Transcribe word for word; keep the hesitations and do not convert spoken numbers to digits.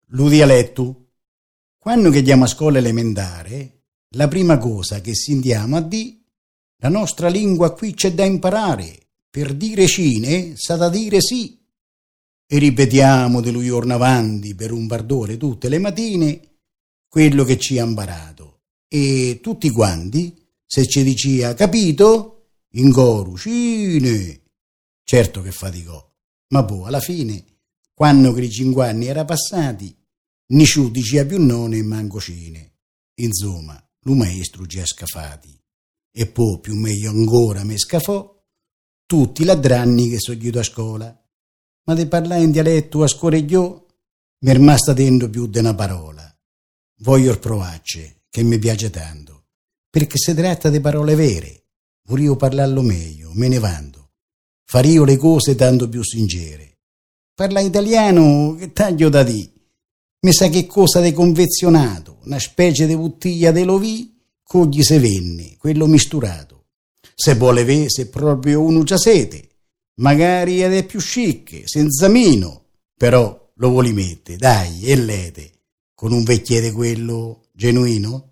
Lo dialetto. Quando che andiamo a scuola elementare, la prima cosa che sentiamo a di, la nostra lingua qui c'è da imparare, per dire cine sa da dire sì. E ripetiamo di lui giorno avanti per un bardore tutte le mattine quello che ci ha imparato. E tutti quanti, se ci diceva capito, in coro cine. Certo che faticò, ma poi alla fine, quando che i cinque anni era passati, nessuno diceva più nonno e manco cine. Insomma, lo maestro ci ha scafati. E poi, più meglio ancora, me scafò tutti i ladranni che sono giuto a scuola. Ma di parlare in dialetto a scuola io mi è rimasta dentro più di una parola. Voglio provarci, che mi piace tanto, perché si tratta di parole vere. Volevo parlarlo meglio, me ne vanto. Fario le cose tanto più sincere. Parla italiano, che taglio da di. Mi sa che cosa di confezionato, una specie di bottiglia di lovì con gli sevenne, quello misturato. Se vuole vedere se proprio uno c'ha sete, magari ed è più chic, senza mino, però lo vuole mettere, dai, e lete, con un vecchiere quello genuino.